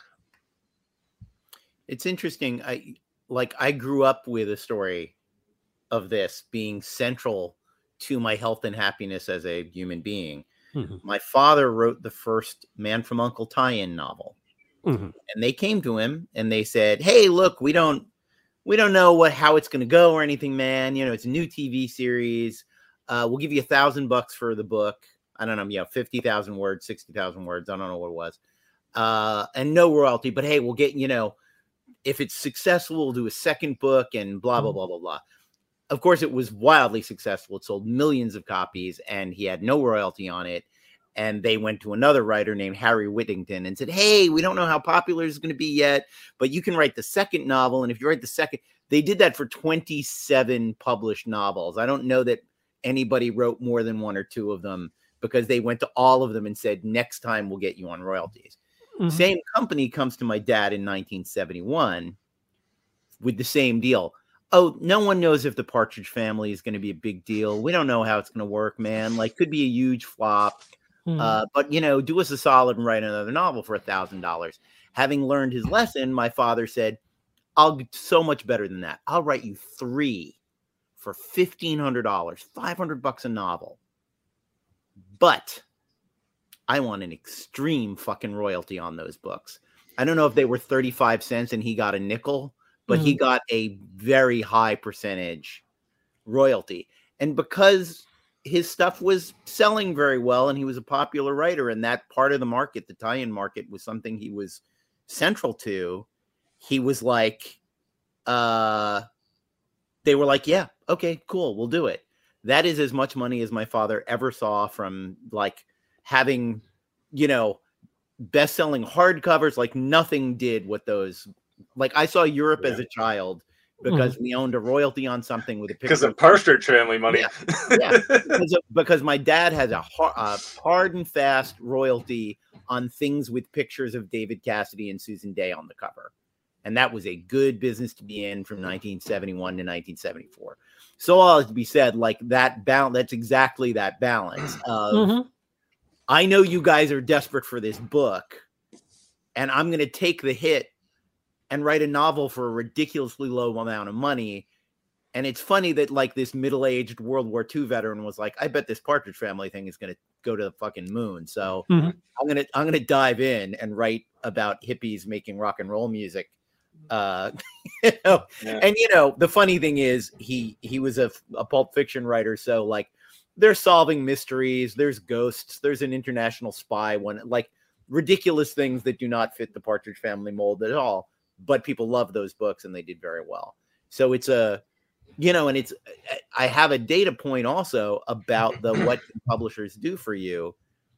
It's interesting. I like I grew up with a story of this being central to my health and happiness as a human being. Mm-hmm. My father wrote the first Man from Uncle tie-in novel. Mm-hmm. And they came to him and they said, hey, look, we don't we don't know what how it's going to go or anything, man. You know, it's a new T V series. Uh, we'll give you a thousand bucks for the book. I don't know, you know, fifty thousand words, sixty thousand words. I don't know what it was. Uh, and no royalty. But hey, we'll get, you know, if it's successful, we'll do a second book and blah, blah, blah, blah, blah. Of course, it was wildly successful. It sold millions of copies and he had no royalty on it. And they went to another writer named Harry Whittington and said, hey, we don't know how popular it's going to be yet, but you can write the second novel. And if you write the second, they did that for twenty-seven published novels. I don't know that anybody wrote more than one or two of them because they went to all of them and said, next time we'll get you on royalties. Mm-hmm. Same company comes to my dad in nineteen seventy-one with the same deal. Oh, no one knows if the Partridge Family is going to be a big deal. We don't know how it's going to work, man. Like, could be a huge flop. Mm-hmm. Uh, but, you know, do us a solid and write another novel for a thousand dollars. Having learned his lesson, my father said, I'll get so much better than that. I'll write you three for fifteen hundred dollars, five hundred bucks a novel. But I want an extreme fucking royalty on those books. I don't know if they were thirty-five cents and he got a nickel, but mm-hmm. he got a very high percentage royalty. And because his stuff was selling very well and he was a popular writer, and that part of the market, the tie-in market, was something he was central to, he was like, uh, they were like, yeah, okay, cool, we'll do it. That is as much money as my father ever saw from like having, you know, best-selling hardcovers. Like nothing did what those, like I saw Europe yeah. as a child because mm. we owned a royalty on something with a picture. Because of Partridge Family money. Yeah, yeah. because, of, because my dad has a hard, a hard and fast royalty on things with pictures of David Cassidy and Susan Day on the cover. And that was a good business to be in from nineteen seventy-one to nineteen seventy-four. So all to be said, like that balance, that's exactly that balance of, mm-hmm. I know you guys are desperate for this book and I'm going to take the hit and write a novel for a ridiculously low amount of money. And it's funny that like this middle-aged World War Two veteran was like, I bet this Partridge Family thing is going to go to the fucking moon. So mm-hmm. I'm going to, I'm going to dive in and write about hippies making rock and roll music. Uh, you know? Yeah. And you know, the funny thing is he, he was a, a pulp fiction writer. So like they're solving mysteries. There's ghosts. There's an international spy one, like ridiculous things that do not fit the Partridge Family mold at all. But people love those books and they did very well. So it's a, you know, and it's, I have a data point also about the, what publishers do for you.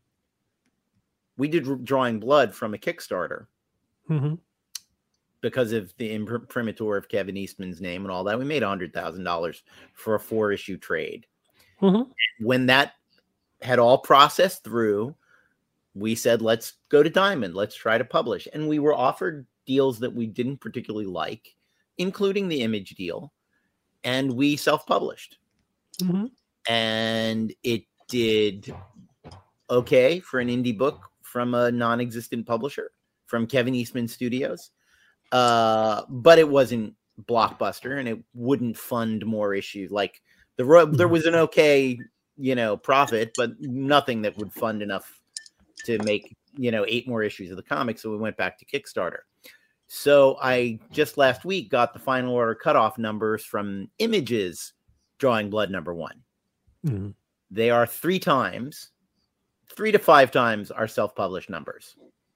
We did Drawing Blood from a Kickstarter mm-hmm. because of the imprimatur of Kevin Eastman's name and all that. We made a hundred thousand dollars for a four issue trade. Mm-hmm. When that had all processed through, we said, let's go to Diamond. Let's try to publish. And we were offered deals that we didn't particularly like, including the Image deal. And we self-published. Mm-hmm. And it did okay for an indie book from a non-existent publisher, from Kevin Eastman Studios. Uh, but it wasn't blockbuster and it wouldn't fund more issues. Like the mm-hmm. there was an okay, you know, profit, but nothing that would fund enough to make, you know, eight more issues of the comic. So we went back to Kickstarter. So I just last week got the final order cutoff numbers from Image's Drawing Blood number one. Mm-hmm. They are three times, three to five times our self-published numbers.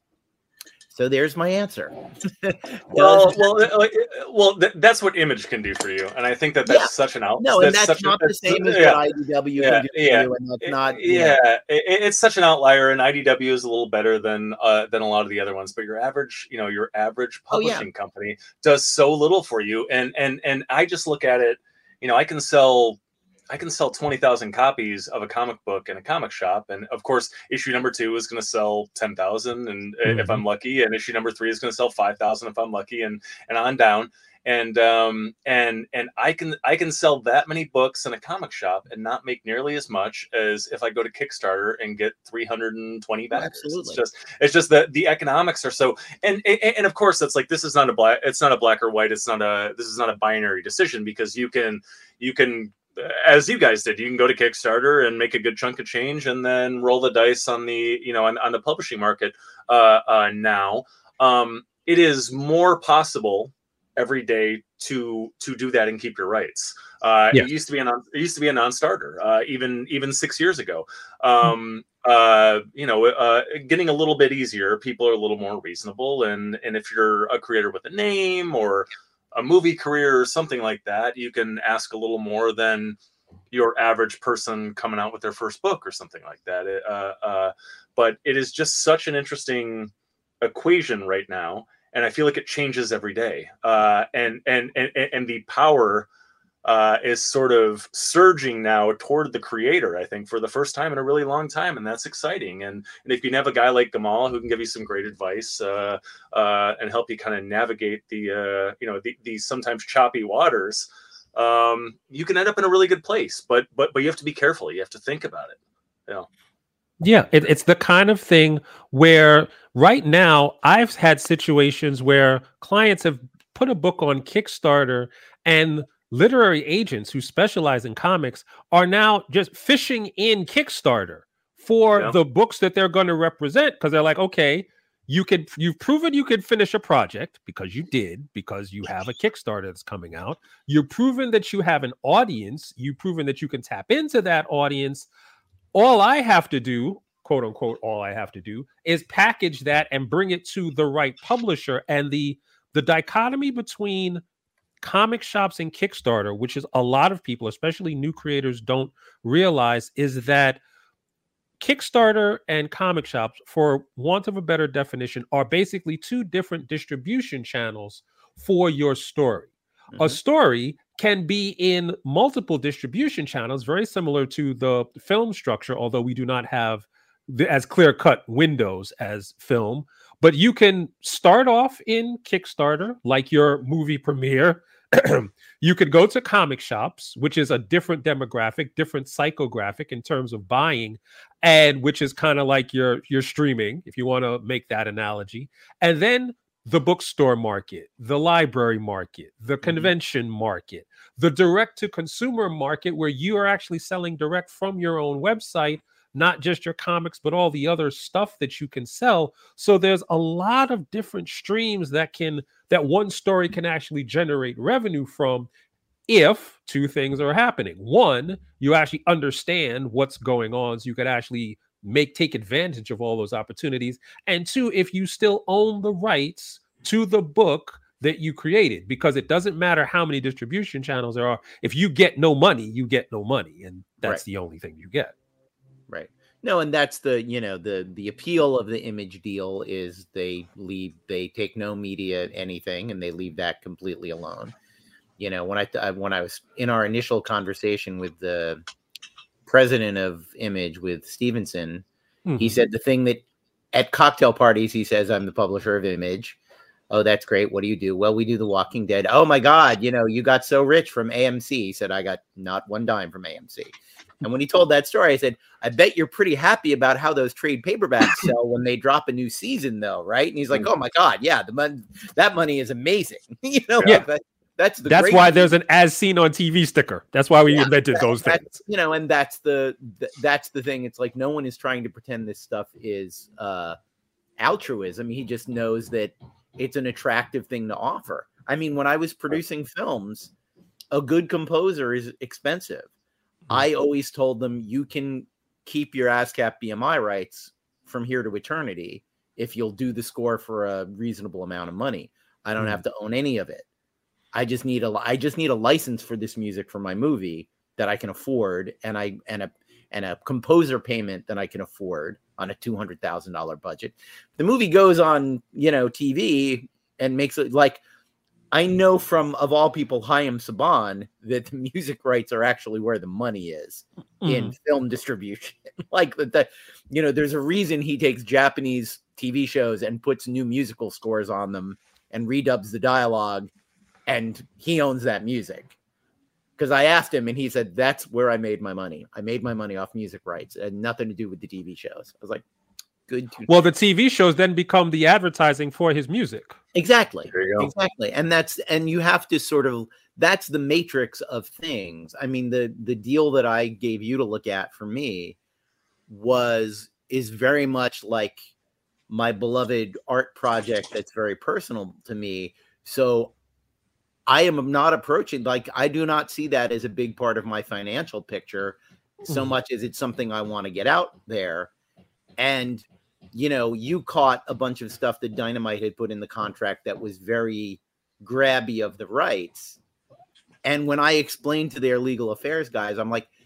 So there's my answer. well, well, like, well, th- that's what Image can do for you, and I think that that's yeah. such an out. No, and that's, that's not a, the same as yeah. what I D W yeah. can do yeah. for you, and that's it, not. Yeah, it, it's such an outlier, and I D W is a little better than uh, than a lot of the other ones. But your average, you know, your average publishing oh, yeah. company does so little for you, and and and I just look at it. You know, I can sell. I can sell twenty thousand copies of a comic book in a comic shop. And of course, issue number two is going to sell ten thousand. And mm-hmm. if I'm lucky, and issue number three is going to sell five thousand if I'm lucky, and, and on down. And, um, and, and I can, I can sell that many books in a comic shop and not make nearly as much as if I go to Kickstarter and get three hundred twenty backers. Absolutely. It's just, it's just that the economics are so, and, and, and of course that's like, this is not a black, it's not a black or white. It's not a, this is not a binary decision because you can, you can, as you guys did, you can go to Kickstarter and make a good chunk of change, and then roll the dice on the, you know, on, on the publishing market. Uh, uh, now, um, it is more possible every day to to do that and keep your rights. Uh, yeah. It used to be a non, it used to be a non-starter, uh, even even six years ago. Um, uh, you know, uh, getting a little bit easier. People are a little more reasonable, and and if you're a creator with a name or a movie career or something like that, you can ask a little more than your average person coming out with their first book or something like that. It, uh, uh, but it is just such an interesting equation right now, and I feel like it changes every day. Uh, and and and and the power uh, is sort of surging now toward the creator, I think, for the first time in a really long time, and that's exciting. And and if you have a guy like Gamal who can give you some great advice uh, uh, and help you kind of navigate the uh, you know the, these sometimes choppy waters, um, you can end up in a really good place. But but but you have to be careful. You have to think about it. Yeah. Yeah, it, it's the kind of thing where right now I've had situations where clients have put a book on Kickstarter, and literary agents who specialize in comics are now just fishing in Kickstarter for yeah. the books that they're going to represent, because they're like, okay, you could, you've proven you could finish a project because you did, because you have a Kickstarter that's coming out. You've proven that you have an audience. You've proven that you can tap into that audience. All I have to do, quote unquote, all I have to do is package that and bring it to the right publisher. And the the dichotomy between comic shops and Kickstarter, which is a lot of people, especially new creators, don't realize, is that Kickstarter and comic shops, for want of a better definition, are basically two different distribution channels for your story. Mm-hmm. A story can be in multiple distribution channels, very similar to the film structure, although we do not have the, as clear-cut windows as film. But you can start off in Kickstarter, like your movie premiere. You could go to comic shops, which is a different demographic, different psychographic in terms of buying, and which is kind of like your, your streaming, if you want to make that analogy. And then the bookstore market, the library market, the convention mm-hmm. market, the direct-to-consumer market, where you are actually selling direct from your own website, not just your comics, but all the other stuff that you can sell. So there's a lot of different streams that can that one story can actually generate revenue from, if two things are happening. One, you actually understand what's going on, so you could actually make take advantage of all those opportunities. And two, if you still own the rights to the book that you created, because it doesn't matter how many distribution channels there are. If you get no money, you get no money. And that's right. the only thing you get. Right. No, and that's the, you know, the the appeal of the Image deal is they leave, they take no media anything, and they leave that completely alone. You know, when I, I when I was in our initial conversation with the president of Image, with Stevenson, mm-hmm. he said the thing that at cocktail parties, he says, I'm the publisher of Image. Oh, that's great. What do you do? Well, we do The Walking Dead. Oh my God, you know, you got so rich from A M C. He said, I got not one dime from A M C. And when he told that story, I said, I bet you're pretty happy about how those trade paperbacks sell when they drop a new season, though, right? And he's like, oh my God, yeah, the money, that money is amazing. you know, yeah. that, that's the that's why thing. There's an as seen on T V sticker. That's why we yeah, invented that, those things. You know, and that's the, the that's the thing. It's like no one is trying to pretend this stuff is uh, altruism. He just knows that it's an attractive thing to offer. I mean, when I was producing films, a good composer is expensive. I always told them, you can keep your ASCAP B M I rights from here to eternity if you'll do the score for a reasonable amount of money. I don't mm. have to own any of it. I just need a I just need a license for this music for my movie that I can afford, and I and a and a composer payment that I can afford on a two hundred thousand dollar budget. The movie goes on, you know, T V and makes it like. I know from, of all people, Chaim Saban, that the music rights are actually where the money is mm. in film distribution. like that, the, you know, there's a reason he takes Japanese T V shows and puts new musical scores on them and redubs the dialogue, and he owns that music. Because I asked him, and he said, that's where I made my money. I made my money off music rights, and nothing to do with the T V shows. I was like, good to. Well, the T V shows then become the advertising for his music. Exactly. Exactly. And that's and you have to sort of that's the matrix of things. I mean, the the deal that I gave you to look at for me was is very much like my beloved art project that's very personal to me. So I am not approaching, like, I do not see that as a big part of my financial picture so mm. much as it's something I want to get out there. And, you know, you caught a bunch of stuff that Dynamite had put in the contract that was very grabby of the rights. And when I explained to their legal affairs guys, I'm like,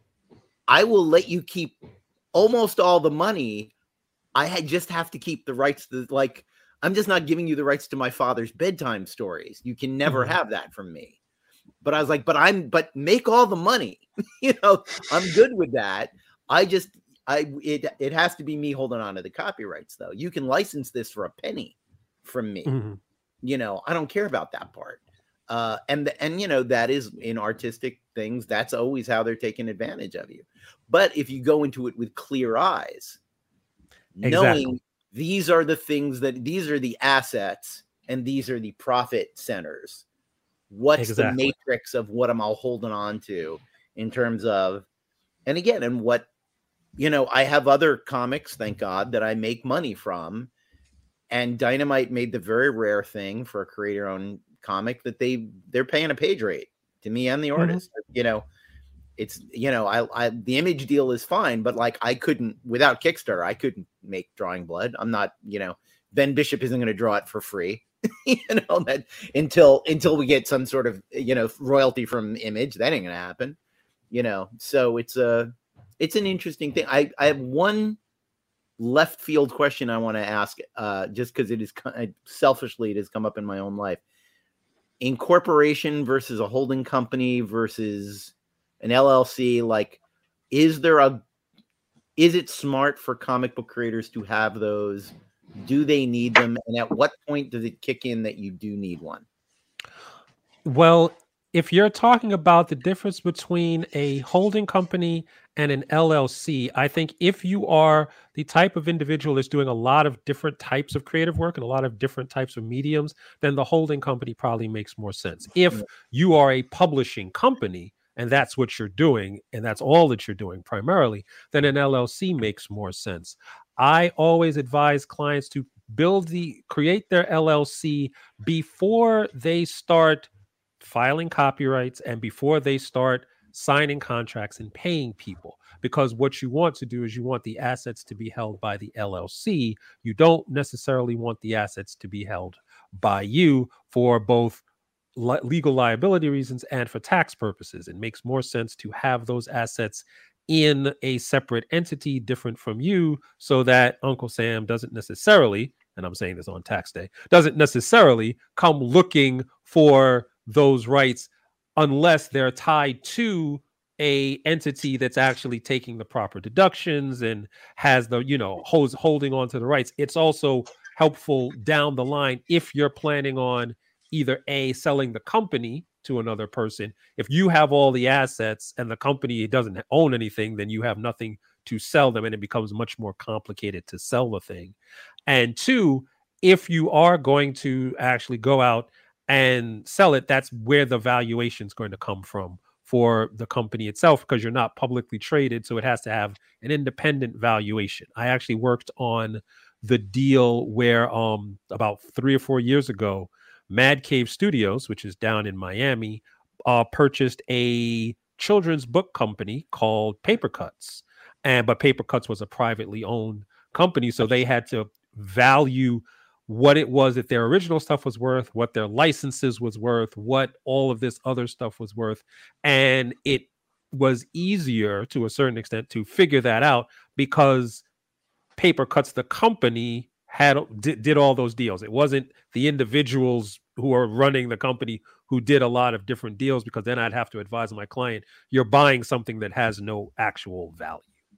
I will let you keep almost all the money. I had just have to keep the rights to, like, I'm just not giving you the rights to my father's bedtime stories. You can never mm-hmm. have that from me. But I was like, but I'm, but make all the money. You know, I'm good with that. I just, I, it, it has to be me holding on to the copyrights though. You can license this for a penny from me. Mm-hmm. You know, I don't care about that part. Uh, and, the, and, you know, that is in artistic things. That's always how they're taking advantage of you. But if you go into it with clear eyes, exactly. knowing these are the things that these are the assets and these are the profit centers. What's exactly. the matrix of what am I holding on to in terms of, and again, and what, you know, I have other comics, thank God, that I make money from. And Dynamite made the very rare thing for a creator-owned comic that they they're paying a page rate to me and the artist. Mm-hmm. You know, it's, you know, I, I, the Image deal is fine, but like I couldn't, without Kickstarter, I couldn't make Drawing Blood. I'm not, you know, Ben Bishop isn't going to draw it for free, you know, that until, until we get some sort of, you know, royalty from Image. That ain't going to happen, you know? So it's a, it's an interesting thing. I, I have one left field question I want to ask, uh, just because it is selfishly, it has come up in my own life. Incorporation versus a holding company versus an L L C, like, is there a, is it smart for comic book creators to have those? Do they need them? And at what point does it kick in that you do need one? Well, if you're talking about the difference between a holding company and an L L C, I think if you are the type of individual that's doing a lot of different types of creative work and a lot of different types of mediums, then the holding company probably makes more sense. If you are a publishing company, and that's what you're doing, and that's all that you're doing primarily, then an L L C makes more sense. I always advise clients to build the, create their L L C before they start filing copyrights and before they start signing contracts and paying people. Because what you want to do is you want the assets to be held by the L L C. You don't necessarily want the assets to be held by you for both legal liability reasons and for tax purposes. It makes more sense to have those assets in a separate entity different from you so that Uncle Sam doesn't necessarily, and I'm saying this on tax day, doesn't necessarily come looking for those rights unless they're tied to a entity that's actually taking the proper deductions and has the, you know, holds holding on to the rights. It's also helpful down the line if you're planning on either A, selling the company to another person. If you have all the assets and the company doesn't own anything, then you have nothing to sell them, and it becomes much more complicated to sell the thing. And two, if you are going to actually go out and sell it, that's where the valuation is going to come from for the company itself, because you're not publicly traded, so it has to have an independent valuation. I actually worked on the deal where um about three or four years ago, Mad Cave Studios, which is down in Miami, uh, purchased a children's book company called Paper Cuts. And but Paper Cuts was a privately owned company, so they had to value what it was that their original stuff was worth, what their licenses was worth, what all of this other stuff was worth. And it was easier to a certain extent to figure that out because Paper Cuts, the company, had did, did all those deals. It wasn't the individuals who are running the company who did a lot of different deals, because then I'd have to advise my client, you're buying something that has no actual value.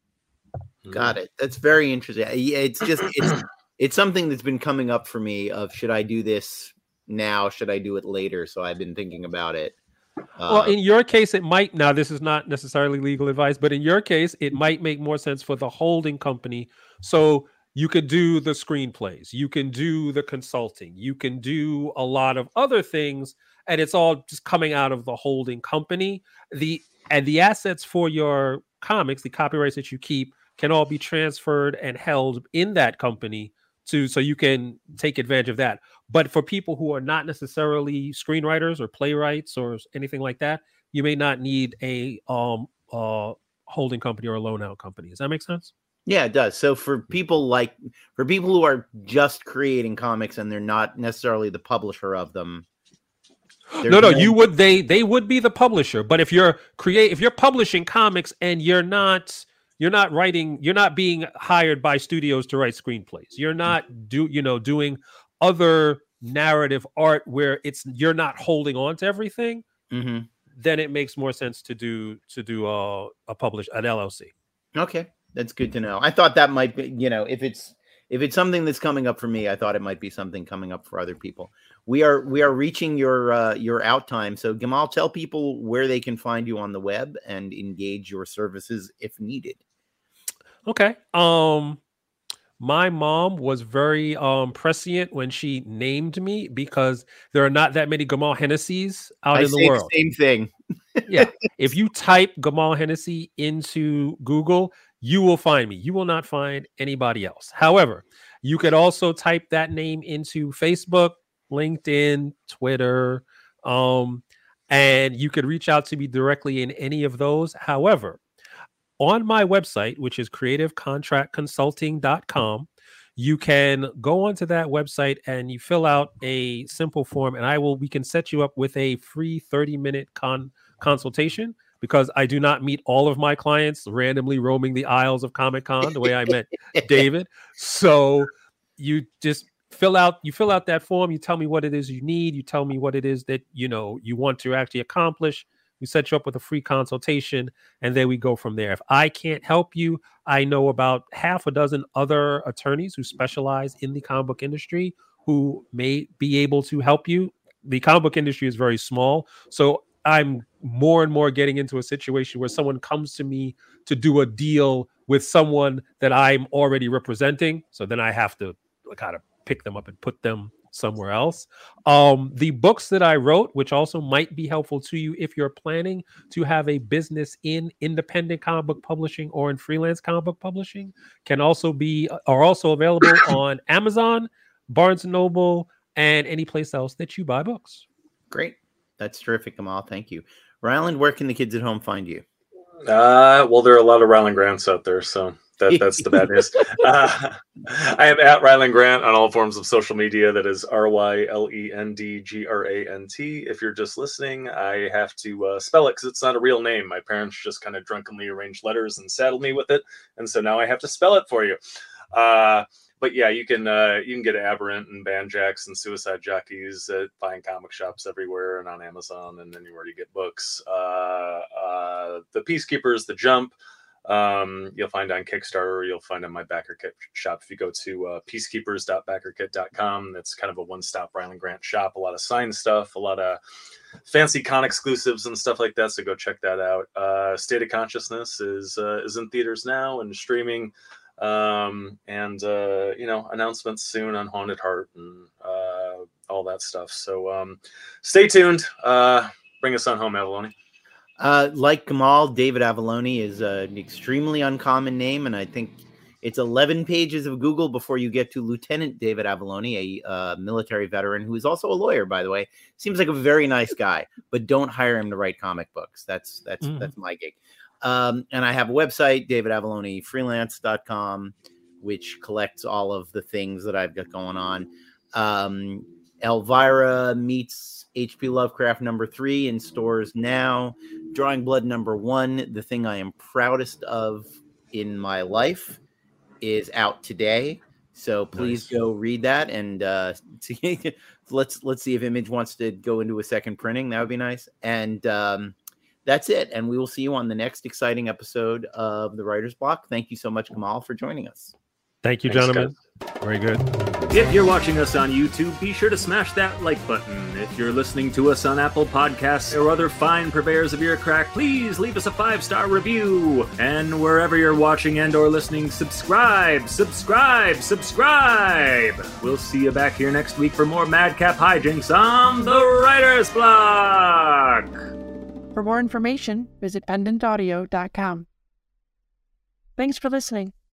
Got it. That's very interesting. It's just, it's, it's something that's been coming up for me of, should I do this now? Should I do it later? So I've been thinking about it. Well, in your case, it might, now this is not necessarily legal advice, but in your case, it might make more sense for the holding company. So You could do the screenplays, you can do the consulting, you can do a lot of other things, and it's all just coming out of the holding company. The and the assets for your comics, the copyrights that you keep, can all be transferred and held in that company to so you can take advantage of that. But for people who are not necessarily screenwriters or playwrights or anything like that, you may not need a um uh holding company or a loan out company. Does that make sense? Yeah, it does. So for people like for people who are just creating comics and they're not necessarily the publisher of them. No, no, no, you would they they would be the publisher. But if you're create if you're publishing comics and you're not you're not writing, you're not being hired by studios to write screenplays. You're not do you know doing other narrative art where it's you're not holding on to everything. Mm-hmm. Then it makes more sense to do to do a, a publish an L L C. Okay. That's good to know. I thought that might be, you know, if it's if it's something that's coming up for me, I thought it might be something coming up for other people. We are we are reaching your uh, your out time. So Gamal, tell people where they can find you on the web and engage your services if needed. Okay. Um, my mom was very um prescient when she named me because there are not that many Gamal Hennessy's out I in the world. The same thing. Yeah. If you type Gamal Hennessy into Google, you will find me. You will not find anybody else. However, you could also type that name into Facebook, LinkedIn, Twitter, um, and you could reach out to me directly in any of those. However, on my website, which is creative contract consulting dot com, you can go onto that website and you fill out a simple form, and I will we can set you up with a free thirty minute con consultation, because I do not meet all of my clients randomly roaming the aisles of Comic-Con the way I met David. So you just fill out you fill out that form, you tell me what it is you need, you tell me what it is that you know you want to actually accomplish. We set you up with a free consultation, and then we go from there. If I can't help you, I know about half a dozen other attorneys who specialize in the comic book industry who may be able to help you. The comic book industry is very small, so I'm more and more getting into a situation where someone comes to me to do a deal with someone that I'm already representing. So then I have to kind of pick them up and put them somewhere else. Um, the books that I wrote, which also might be helpful to you if you're planning to have a business in independent comic book publishing or in freelance comic book publishing, can also be are also available on Amazon, Barnes and Noble, and any place else that you buy books. Great. That's terrific, Gamal. Thank you. Ryland, where can the kids at home find you? Uh, well, there are a lot of Ryland Grants out there, so that, that's the bad news. Uh, I am at Ryland Grant on all forms of social media. That is R Y L E N D G R A N T. If you're just listening, I have to uh, spell it because it's not a real name. My parents just kind of drunkenly arranged letters and saddled me with it, and so now I have to spell it for you. Uh, But yeah, you can uh, you can get Aberrant and Banjacks and Suicide Jockeys at fine comic shops everywhere and on Amazon and anywhere you get books. Uh, uh, the Peacekeepers, The Jump, um, you'll find on Kickstarter. You'll find on my BackerKit shop. If you go to uh, peacekeepers dot backer kit dot com, that's kind of a one-stop Ryland Grant shop. A lot of signed stuff, a lot of fancy con exclusives and stuff like that. So go check that out. Uh, State of Consciousness is uh, is in theaters now and streaming. Um, and, uh, you know, announcements soon on Haunted Heart and, uh, all that stuff. So, um, stay tuned. Uh, bring us on home, Avalone. Uh, like Gamal, David Avalone is uh, an extremely uncommon name. And I think it's eleven pages of Google before you get to Lieutenant David Avalone, a uh, military veteran who is also a lawyer, by the way. Seems like a very nice guy, but don't hire him to write comic books. That's, that's, mm. that's my gig. Um, and I have a website, david avalone freelance dot com, which collects all of the things that I've got going on. Um, Elvira meets H P Lovecraft number three in stores now. Drawing Blood number one, the thing I am proudest of in my life, is out today. So please nice. Go read that. And uh, let's let's see if Image wants to go into a second printing. That would be nice. And um, that's it. And we will see you on the next exciting episode of The Writer's Block. Thank you so much, Gamal, for joining us. Thank you, Thanks, gentlemen. Guys. Very good. If you're watching us on YouTube, be sure to smash that like button. If you're listening to us on Apple Podcasts or other fine purveyors of ear crack, please leave us a five-star review. And wherever you're watching and or listening, subscribe, subscribe, subscribe. We'll see you back here next week for more Madcap hijinks on the Writer's Block. For more information, visit pendant audio dot com. Thanks for listening.